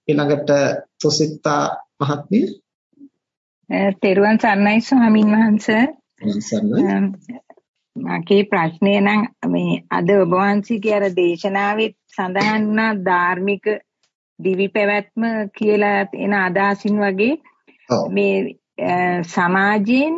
ඊළඟට තුසිතා මහත්මිය. තෙරුවන් සරණයි ස්වාමින් වහන්සේ. මගේ ප්‍රශ්නය නම් මේ අද ඔබ වහන්සේගේ අර දේශනාවේ සඳහන් වුණා ධාර්මික දිවි පැවැත්ම කියලා එන අදහසින් වගේ මේ සමාජයෙන්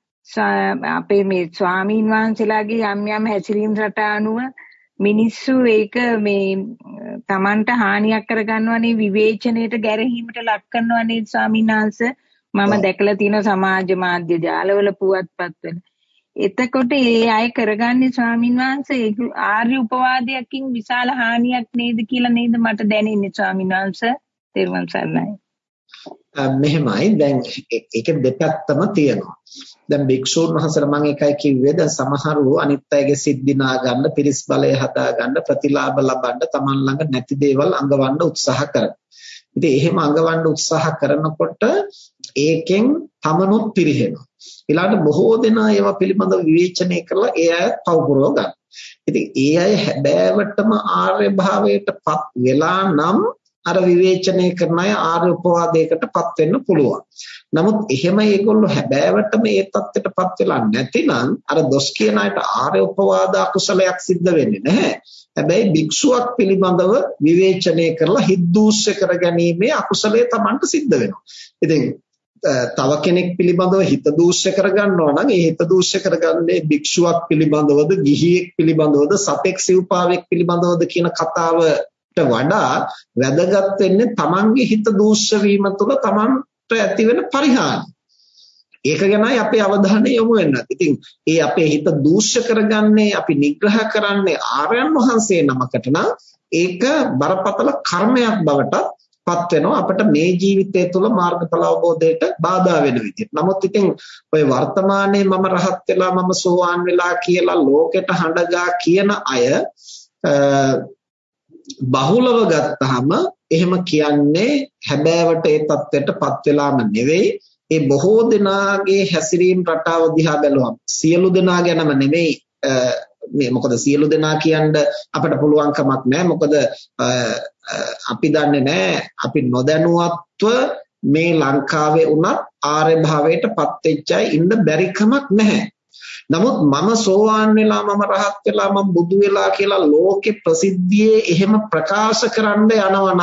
අපේ මේ ස්වාමීන් වහන්සේලාගේ යම් යම් හැසිරීම් රටා අනුව මිනිස්සු ඒක මේ Tamanට හානියක් කරගන්නවනේ විවේචනයට ගැරහීමට ලක් කරනවනේ ස්වාමීන් වහන්සේ. මම දැකලා තියෙන සමාජ මාධ්‍ය ජාලවල පුවත්පත් වල. එතකොට ඒ අය කරගන්නේ ස්වාමීන් වහන්සේ ආර්ය උපවාදයකින් විශාල හානියක් නේද කියලා නේද මට දැනෙන්නේ ස්වාමීන් වහන්සේ. තෙරුවන් සරණයි. මෙහෙමයි දැන් ඒක දෙපැත්තම තියෙනවා. දැන් භික්ෂුන් වහන්සේලා මම එකයි කිව්වේ දැන් සමහරව අනිත් අයගේ සිත් දිනා ගන්න, පිරිස් බලය හදා ගන්න, ප්‍රතිලාභ ලබන්න තමන් ළඟ නැති දේවල් අඟවන්න උත්සාහ කරනවා. ඉතින් එහෙම අඟවන්න උත්සාහ කරනකොට ඒකෙන් තමනුත් පිරිහෙනවා. ඊළඟට බොහෝ දෙනා ඒවා පිළිබඳව විවේචනය කරලා ඒ අය පවුපුරව ගන්න. ඉතින් ඒ අය හැබෑවටම ආර්ය භාවයටපත් වෙලා නම් අර විවේචනය කරන අය ආර්ය උපවාදයකටපත් වෙන්න පුළුවන්. නමුත් එහෙම ඒගොල්ලෝ හැබෑවටම ඒ தත්ත්වයටපත් වෙලා නැතිනම් අර දොස් කියන අයට ආර්ය උපවාද අකුසලයක් සිද්ධ වෙන්නේ නැහැ. හැබැයි භික්ෂුවක් පිළිබඳව විවේචනය කරලා හිත් දූෂ්‍ය කරගැනීමේ අකුසලයේ Tamanට සිද්ධ වෙනවා. ඉතින් තව කෙනෙක් පිළිබඳව හිත දූෂ්‍ය කරගන්නවා නම් ඒ හිත දූෂ්‍ය කරගන්නේ භික්ෂුවක් පිළිබඳවද, ගිහියෙක් පිළිබඳවද, සතෙක් සිව්පාවෙක් පිළිබඳවද කියන කතාවට වඩා වැදගත් වෙන්නේ Tamanගේ හිත දූෂ්‍ය වීම තුළ Tamanට ඇති වෙන පරිහානිය. ඒක ගැනයි අපේ අවධානය යොමු වෙන්නේ. ඉතින් ඒ අපේ හිත දූෂ්‍ය කරගන්නේ අපි නිග්‍රහ කරන්නේ ආර්යයන් වහන්සේ නමකට නම් ඒක බරපතල කර්මයක් බවට පත් වෙනවා අපිට මේ ජීවිතය තුළ මාර්ගඵල අවබෝධයට බාධා වෙන විදිහට. නමුත් ඉතින් ඔය වර්තමානයේ මම රහත් වෙලා මම සෝවාන් වෙලා කියලා ලෝකෙට හඬගා කියන අය බහුලව ගත්තාම එහෙම කියන්නේ හැබෑවට ඒ தත්ත්වයටපත් වෙලාම නෙවෙයි. ඒ බොහෝ දෙනාගේ හැසිරීම් රටාව දිහා බැලුවම සියලු දෙනා ගැනම නෙවෙයි මේ මොකද සියලු දෙනා කියන්න අපිට පුළුවන් කමක් නැහැ. මොකද අපි දන්නේ නැහැ අපි නොදැනුවත්ව මේ ලංකාවේ උනත් ආර්ය භාවයටපත් වෙච්ච අය ඉන්න බැරි කමක් නැහැ. නමුත් මම සෝවාන් වෙලා මම රහත් වෙලා මම බුදු වෙලා කියලා ලෝකේ ප්‍රසිද්ධියේ එහෙම ප්‍රකාශ කරන්න යනවනම්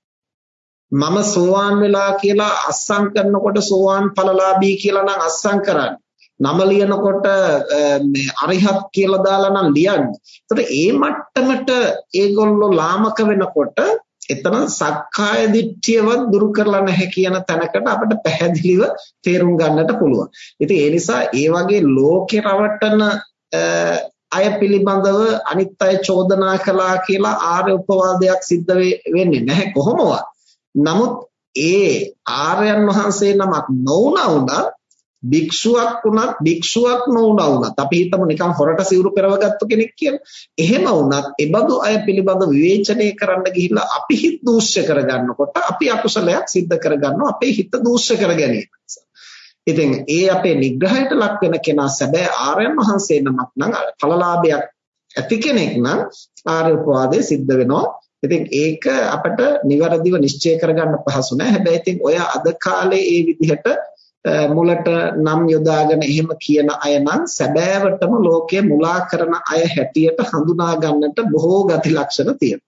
මම සෝවාන් වෙලා කියලා අස්සම් කරනකොට සෝවාන් ඵලලාභී කියලා නම් අස්සම් කරන්නේ. නම ලියනකොට මේ අරිහත් කියලා දාලා නම් ලියන්නේ. ඒතකොට ඒ මට්ටමට ඒගොල්ලෝ ලාමක වෙනකොට එතන සක්කාය දිට්ඨියවත් දුරු කරලා නැහැ කියන තැනකට අපිට පැහැදිලිව තේරුම් ගන්නට පුළුවන්. ඉතින් ඒ නිසා ඒ වගේ ලෝකේ රවටන අය පිළිබඳව අනිත් අය චෝදනා කළා කියලා ආර්ය උපවාදයක් සිද්ධ වෙන්නේ නැහැ කොහොමවත්. නමුත් ඒ ආර්යයන් වහන්සේ නමක් නොවුණා වුණා භික්ෂුවක් වුණත් භික්ෂුවක් නොවුණා වුණත් අපි හිතමු නිකන් හොරට සිවුරු පෙරවගත්තු කෙනෙක් කියලා. එහෙම වුණත් ඒබඳු අය පිළිබඳ විවේචනය කරන්න ගිහිල්ලා අපි හිත දූෂ්‍ය කරගන්නකොට අපි අකුසලයක් සිද්ධ කරගන්නවා අපේ හිත දූෂ්‍ය කරගැනීම නිසා. ඉතින් ඒ අපේ නිග්‍රහයට ලක් වෙන කෙනා සැබෑ ආර්යයන් වහන්සේ නමක් නම් ඵලලාභයක් ඇති කෙනෙක් නම් ආර්ය උපවාදයේ සිද්ධ වෙනවා. ඉතින් ඒක අපිට નિවරදිව නිශ්චය කරගන්න පහසු නෑ. හැබැයි ඉතින් ඔය අද කාලේ මේ විදිහට මුලට නම් යොදාගෙන එහෙම කියන අය නම් සැබෑවටම ලෝකයේ මුලා කරන අය හැටියට හඳුනා ගන්නට බොහෝ ගති ලක්ෂණ තියෙනවා.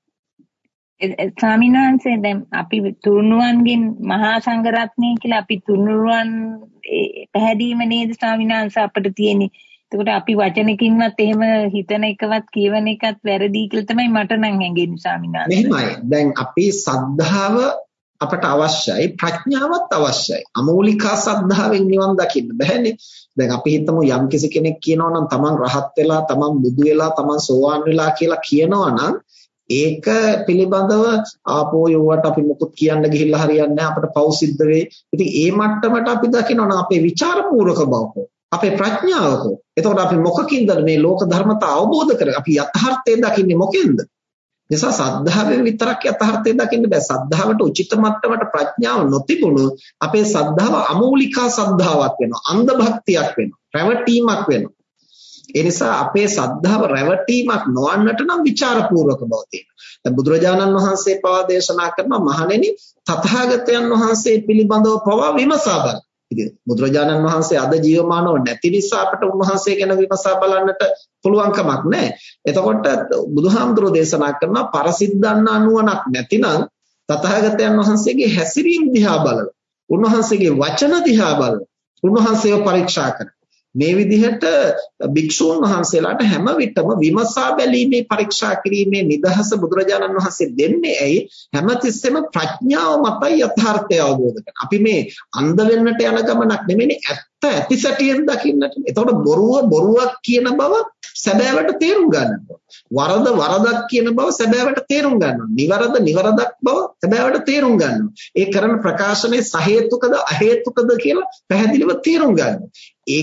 ස්වාමීන් වහන්සේ දැන් අපි තුනුරුවන්ගෙන් මහා සංඝරත්නය කියලා අපි තුනුරුවන් පැහැදීම නේද ස්වාමීන් වහන්සේ අපිට තියෙන්නේ. එතකොට අපි වචනකින්වත් එහෙම හිතන එකවත් කියවන එකත් වැරදි කියලා තමයි මට නම් හැඟෙන්නේ ස්වාමීන් වහන්සේ. එහෙමයි. දැන් අපි සද්ධාව අපට අවශ්‍යයි, ප්‍රඥාවත් අවශ්‍යයි. අමූලිකා සද්ධාවෙන් නිවන් දකින්න බෑනේ. දැන් අපි හිතමු යම් කිසි කෙනෙක් කියනවා නම් තමන් රහත් වෙලා, තමන් බුදු වෙලා, තමන් සෝවාන් වෙලා කියලා කියනවා නම් ඒක පිළිබඳව ආපෝ යුවට අපි මොකද කියන්න ගිහිල්ලා හරියන්නේ නැහැ. අපිට පව් සිද්ධ වෙයි. ඉතින් ඒ මට්ටමට අපි දකිනවා නම් අපේ විචාරපූර්වක බව අපේ ප්‍රඥාවක. එතකොට අපි මොකකින්ද මේ ලෝක ධර්මතා අවබෝධ කරගන්නේ? අපි යථාර්ථය දකින්නේ මොකෙන්ද? නිසා සද්ධාවෙන් විතරක් යථාර්ථය දකින්න බෑ. සද්ධාවට උචිත මට්ටමට ප්‍රඥාව නොතිබුණු අපේ සද්ධාව අමූලිකා සද්ධාාවක් වෙනවා. අන්ධ භක්තියක් වෙනවා. රැවටීමක් වෙනවා. ඒ නිසා අපේ සද්ධාව රැවටීමක් නොවන්නට නම් විචාරපූර්වක බව තියෙනවා. දැන් බුදුරජාණන් වහන්සේ පවා දේශනා කරනවා මහණෙනි තථාගතයන් වහන්සේ පිළිබඳව පවා විමසා බලන්න. ඉතින් බුදුරජාණන් වහන්සේ අද ජීවමානව නැති නිසා අපට උන්වහන්සේ ගැන විමසා බලන්නට පුළුවන් කමක් නැහැ. එතකොට බුදුහාමුදුරෝ දේශනා කරනවා පරසිද්ධාන්නා නුවණක් නැතිනම් තථාගතයන් වහන්සේගේ හැසිරීම දිහා බලලා, උන්වහන්සේගේ වචන දිහා බලලා, උන්වහන්සේව පරීක්ෂා කරනවා. මේ විදිහට භික්ෂුන් වහන්සේලාට හැම විටම විමසා බැලීමේ පරීක්ෂා කිරීමේ නිදහස බුදුරජාණන් වහන්සේ දෙන්නේ ඇයි? හැමතිස්සෙම ප්‍රඥාව මතයි යථාර්ථය අවබෝධ කරගන්න. අපි මේ අන්ධ වෙන්නට යන ගමනක් නෙමෙයි, ඇත්ත ඇති සැටියෙන් දකින්නට. එතකොට බොරුවක් කියන බව සැබෑවට තේරුම් ගන්නවා. වරද වරදක් කියන බව සැබෑවට තේරුම් ගන්නවා. නිවරදක් බව සැබෑවට තේරුම් ගන්නවා. ඒ කරන ප්‍රකාශනයේ සහේතුකද අහේතුකද කියලා පැහැදිලිව තේරුම් ගන්නවා.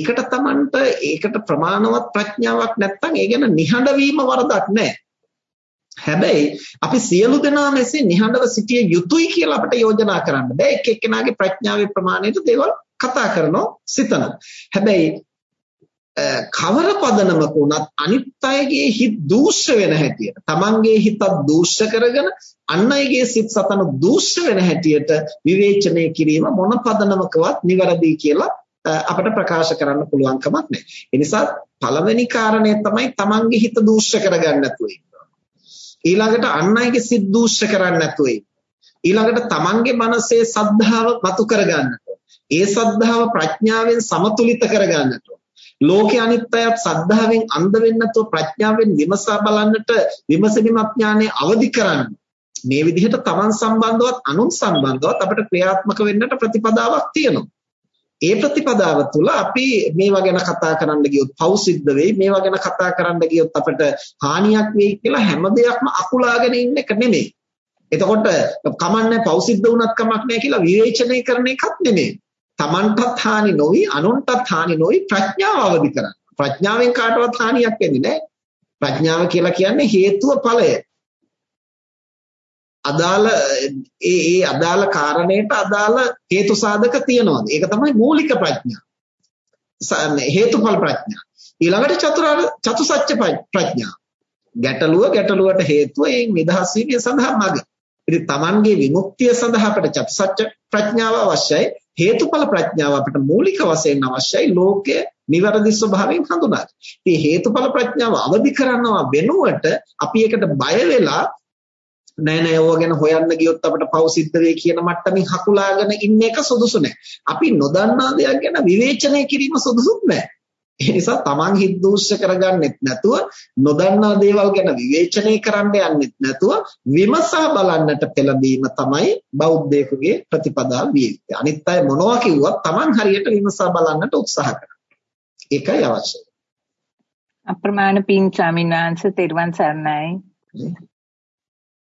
ඒකට ප්‍රමාණවත් ප්‍රඥාවක් නැත්නම් ඒ ගැන නිහඬ වීම වරදක් නැහැ. හැබැයි අපි සියලු දෙනා මෙසේ නිහඬව සිටිය යුතුයි කියලා අපිට යෝජනා කරන්න බෑ. එක් එක්කෙනාගේ ප්‍රඥාවේ ප්‍රමාණයට දේවල් කතා කරනවා සිතනවා. හැබැයි කවර පදනමක වුණත් අනිත් අයගේ හිත දූෂ්‍ය වෙන හැටියට, තමන්ගේ හිතත් දූෂ්‍ය කරගෙන අන් අයගේ සිත් සතන දූෂ්‍ය වෙන හැටියට විවේචනය කිරීම මොන පදනමකවත් නිවැරදි කියලා අපිට ප්‍රකාශ කරන්න පුළුවන් කමක් නැහැ. ඒ නිසා පළවෙනි කාරණය තමයි තමන්ගේ හිත දූෂ්‍ය කරගන්න නැතුව ඉන්න. ඊළඟට අන් අයගේ සිත් දූෂ්‍ය කරන්න නැතුව ඉන්න. ඊළඟට තමන්ගේ මනසේ සද්ධාව මතු කරගන්නට. ඒ සද්ධාව ප්‍රඥාවෙන් සමතුලිත කරගන්නට. ලෝකේ අනිත් අයත් සද්ධාවෙන් අන්ධ වෙන්නේ නැතුව ප්‍රඥාවෙන් විමසා බලන්නට විමසීමක් ඥානය අවදි කරන්න. මේ විදිහට තමන් සම්බන්ධවත් අනුන් සම්බන්ධවත් අපිට ක්‍රියාත්මක වෙන්නට ප්‍රතිපදාවක් තියෙනවා. ඒ ප්‍රතිපදාව තුළ අපි මේවා ගැන කතා කරන්න ගියොත් පව් සිද්ධ වෙයි, මේවා ගැන කතා කරන්න ගියොත් අපිට හානියක් වෙයි කියලා හැම දෙයක්ම අකුලාගෙන ඉන්න එක නෙමෙයි. එතකොට කමන්නේ පව් සිද්ධ වුණත් කමක් නැහැ කියලා විවේචනය කරන එකක් නෙමෙයි. තමන්ටත් හානි නොවි අනුන්ටත් හානි නොවි ප්‍රඥාව අවදි කරගන්න. ප්‍රඥාවෙන් කාටවත් හානියක් වෙන්නේ නැහැ. ප්‍රඥාව කියලා කියන්නේ හේතුව ඵලය. අදාළ කාරණයට අදාළ හේතු සාධක තියෙනවා. ඒක තමයි මූලික ප්‍රඥා. හේතුඵල ප්‍රඥා. ඊළඟට චතුසත්‍ය ප්‍රඥා. ගැටලුවට හේතුව ඒ නිදහස් වීම සඳහා මඟ. ඉතින් Tamanගේ විමුක්තිය සඳහා අපට චතුසත්‍ය ප්‍රඥාව අවශ්‍යයි. හේතුඵල ප්‍රඥාව අපට මූලික වශයෙන් අවශ්‍යයි. ලෝකයේ නිවැරදි ස්වභාවයෙන් හඳුනා ගන්න. ඉතින් හේතුඵල ප්‍රඥාව අවදි කරනවා වෙනුවට අපි ඒකට බය වෙලා නෑ ඕවා ගැන හොයන්න ගියොත් අපිට පව් සිද්ධ වෙයි කියන මට්ටමින් හකුලාගෙන ඉන්න එක සුදුසු නෑ. අපි නොදන්නා දෙයක් ගැන විවේචනය කිරීම සුදුසුත් නෑ. ඒ නිසා Taman හිත දූෂ්‍ය කරගන්නෙත් නැතුව, නොදන්නා දේවල් ගැන විවේචනය කරන්න යන්නෙත් නැතුව විමසා බලන්නට පෙළඹීම තමයි බෞද්ධයෙකුගේ ප්‍රතිපදාව විය යුත්තේ. අනිත් අය මොනවා කිව්වත් Taman හරියට විමසා බලන්නට උත්සාහ කරන්න. ඒකයි අවශ්‍ය. අප්‍රමාණ පින් ස්වාමීන් වහන්සේ තෙරුවන් සරණයි.